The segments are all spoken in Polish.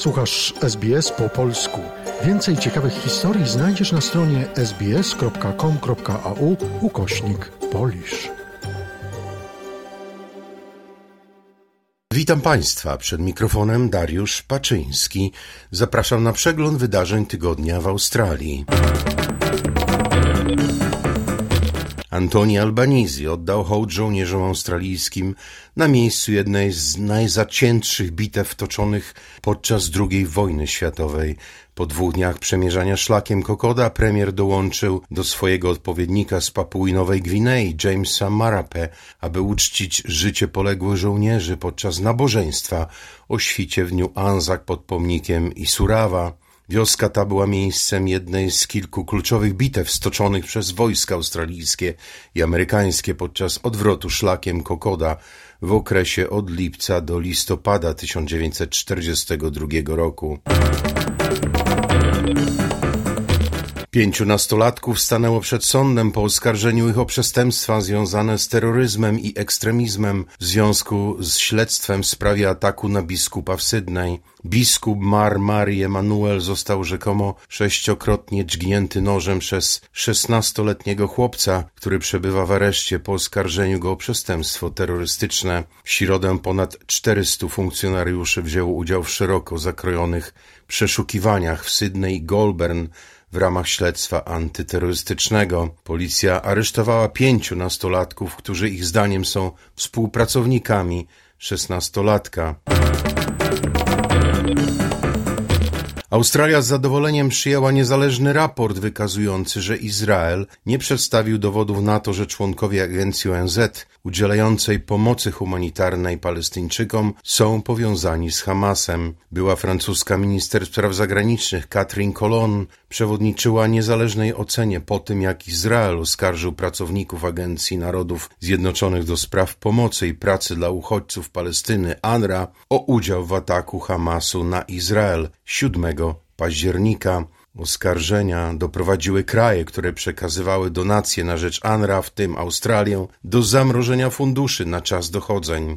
Słuchasz SBS po polsku. Więcej ciekawych historii znajdziesz na stronie sbs.com.au/Polish. Witam Państwa, przed mikrofonem Dariusz Paczyński. Zapraszam na przegląd wydarzeń tygodnia w Australii. Anthony Albanese oddał hołd żołnierzom australijskim na miejscu jednej z najzaciętszych bitew toczonych podczas II wojny światowej. Po 2 dniach przemierzania szlakiem Kokoda premier dołączył do swojego odpowiednika z Papui Nowej Gwinei, Jamesa Marape, aby uczcić życie poległych żołnierzy podczas nabożeństwa o świcie w dniu Anzac pod pomnikiem Isurawa. Wioska ta była miejscem jednej z kilku kluczowych bitew stoczonych przez wojska australijskie i amerykańskie podczas odwrotu szlakiem Kokoda w okresie od lipca do listopada 1942 roku. 5 nastolatków stanęło przed sądem po oskarżeniu ich o przestępstwa związane z terroryzmem i ekstremizmem w związku z śledztwem w sprawie ataku na biskupa w Sydney. Biskup Mary Emanuel został rzekomo 6-krotnie dźgnięty nożem przez 16-letniego chłopca, który przebywa w areszcie po oskarżeniu go o przestępstwo terrorystyczne. W środę ponad 400 funkcjonariuszy wzięło udział w szeroko zakrojonych przeszukiwaniach w Sydney i Goulburn w ramach śledztwa antyterrorystycznego. Policja aresztowała 5 nastolatków, którzy ich zdaniem są współpracownikami 16-latka. Australia z zadowoleniem przyjęła niezależny raport wykazujący, że Izrael nie przedstawił dowodów na to, że członkowie agencji ONZ udzielającej pomocy humanitarnej Palestyńczykom są powiązani z Hamasem. Była francuska minister spraw zagranicznych Catherine Colonna przewodniczyła niezależnej ocenie po tym, jak Izrael oskarżył pracowników Agencji Narodów Zjednoczonych do spraw pomocy i pracy dla uchodźców Palestyny UNRWA o udział w ataku Hamasu na Izrael 7 października. Oskarżenia doprowadziły kraje, które przekazywały donacje na rzecz UNRWA, w tym Australię, do zamrożenia funduszy na czas dochodzeń.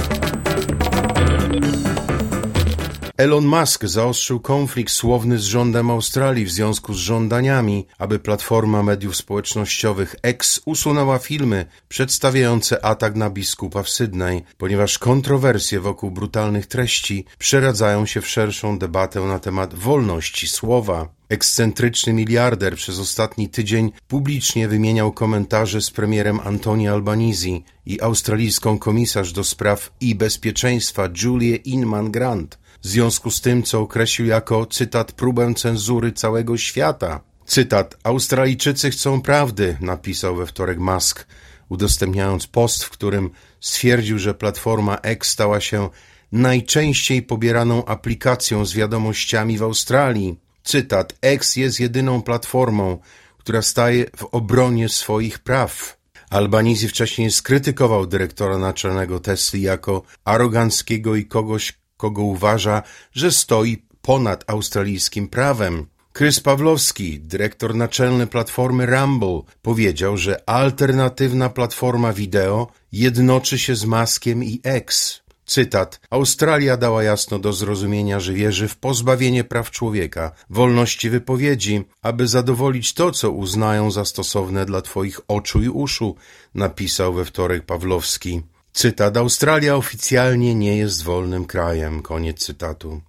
Elon Musk zaostrzył konflikt słowny z rządem Australii w związku z żądaniami, aby platforma mediów społecznościowych X usunęła filmy przedstawiające atak na biskupa w Sydney, ponieważ kontrowersje wokół brutalnych treści przeradzają się w szerszą debatę na temat wolności słowa. Ekscentryczny miliarder przez ostatni tydzień publicznie wymieniał komentarze z premierem Anthony Albanese i australijską komisarz do spraw i bezpieczeństwa Julię Inman-Grant, w związku z tym, co określił jako, cytat, próbę cenzury całego świata. Cytat, Australijczycy chcą prawdy, napisał we wtorek Musk, udostępniając post, w którym stwierdził, że platforma X stała się najczęściej pobieraną aplikacją z wiadomościami w Australii. Cytat, X jest jedyną platformą, która staje w obronie swoich praw. Albanese wcześniej skrytykował dyrektora naczelnego Tesli jako aroganckiego i kogoś, kogo uważa, że stoi ponad australijskim prawem. Chris Pawlowski, dyrektor naczelny platformy Rumble, powiedział, że alternatywna platforma wideo jednoczy się z Muskiem i X. Cytat, Australia dała jasno do zrozumienia, że wierzy w pozbawienie praw człowieka, wolności wypowiedzi, aby zadowolić to, co uznają za stosowne dla twoich oczu i uszu, napisał we wtorek Pawlowski. Cytat, Australia oficjalnie nie jest wolnym krajem. Koniec cytatu.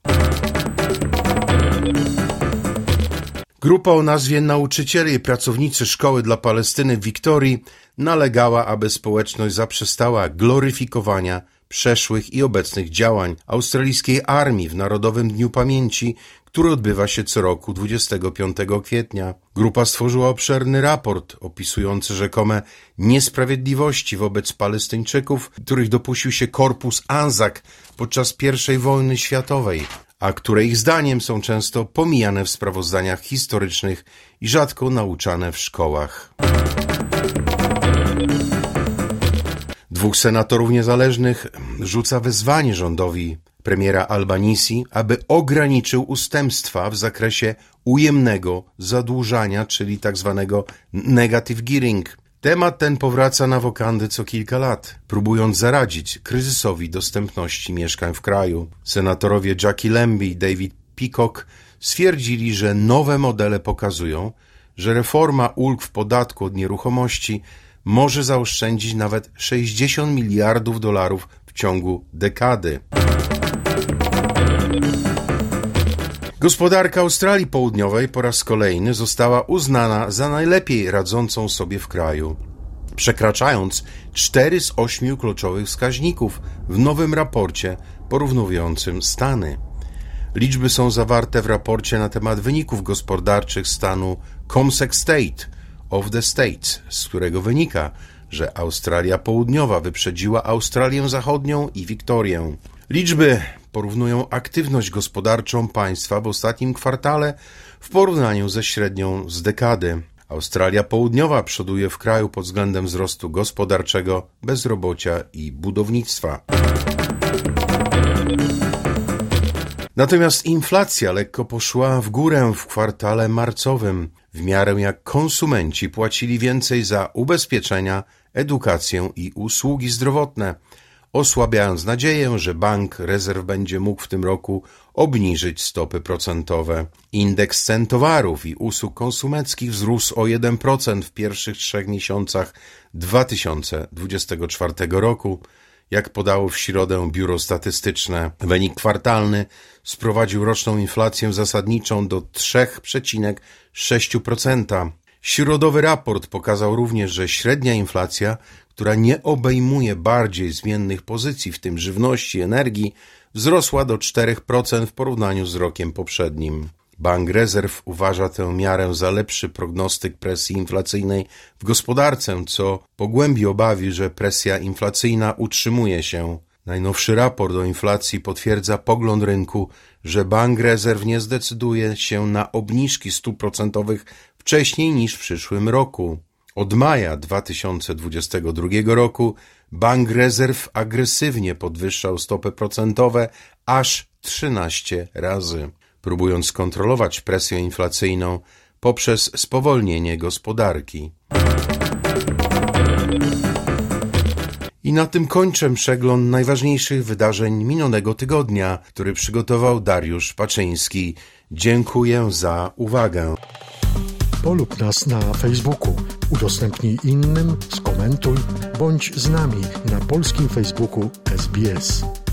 Grupa o nazwie Nauczyciele i Pracownicy Szkoły dla Palestyny w Wiktorii nalegała, aby społeczność zaprzestała gloryfikowania przeszłych i obecnych działań australijskiej armii w Narodowym Dniu Pamięci, który odbywa się co roku 25 kwietnia. Grupa stworzyła obszerny raport opisujący rzekome niesprawiedliwości wobec Palestyńczyków, których dopuścił się korpus Anzac podczas I wojny światowej, a które ich zdaniem są często pomijane w sprawozdaniach historycznych i rzadko nauczane w szkołach. 2 senatorów niezależnych rzuca wezwanie rządowi premiera Albanese, aby ograniczył ustępstwa w zakresie ujemnego zadłużania, czyli tzw. negative gearing. Temat ten powraca na wokandy co kilka lat, próbując zaradzić kryzysowi dostępności mieszkań w kraju. Senatorowie Jackie Lambie i David Peacock stwierdzili, że nowe modele pokazują, że reforma ulg w podatku od nieruchomości może zaoszczędzić nawet $60 miliardów w ciągu dekady. Gospodarka Australii Południowej po raz kolejny została uznana za najlepiej radzącą sobie w kraju, przekraczając 4 z 8 kluczowych wskaźników w nowym raporcie porównującym Stany. Liczby są zawarte w raporcie na temat wyników gospodarczych stanu CommSec State of the States, z którego wynika, że Australia Południowa wyprzedziła Australię Zachodnią i Wiktorię. Liczby porównują aktywność gospodarczą państwa w ostatnim kwartale w porównaniu ze średnią z dekady. Australia Południowa przoduje w kraju pod względem wzrostu gospodarczego, bezrobocia i budownictwa. Natomiast inflacja lekko poszła w górę w kwartale marcowym, w miarę jak konsumenci płacili więcej za ubezpieczenia, edukację i usługi zdrowotne, osłabiając nadzieję, że Bank Rezerw będzie mógł w tym roku obniżyć stopy procentowe. Indeks cen towarów i usług konsumenckich wzrósł o 1% w pierwszych 3 miesiącach 2024 roku. Jak podało w środę Biuro Statystyczne, wynik kwartalny sprowadził roczną inflację zasadniczą do 3,6%. Środowy raport pokazał również, że średnia inflacja, która nie obejmuje bardziej zmiennych pozycji, w tym żywności i energii, wzrosła do 4% w porównaniu z rokiem poprzednim. Bank Rezerw uważa tę miarę za lepszy prognostyk presji inflacyjnej w gospodarce, co pogłębi obawy, że presja inflacyjna utrzymuje się. Najnowszy raport o inflacji potwierdza pogląd rynku, że Bank Rezerw nie zdecyduje się na obniżki stóp procentowych wcześniej niż w przyszłym roku. Od maja 2022 roku Bank Rezerw agresywnie podwyższał stopy procentowe aż 13 razy, próbując skontrolować presję inflacyjną poprzez spowolnienie gospodarki. I na tym kończę przegląd najważniejszych wydarzeń minionego tygodnia, który przygotował Dariusz Paczyński. Dziękuję za uwagę. Polub nas na Facebooku, udostępnij innym, skomentuj, bądź z nami na polskim Facebooku SBS.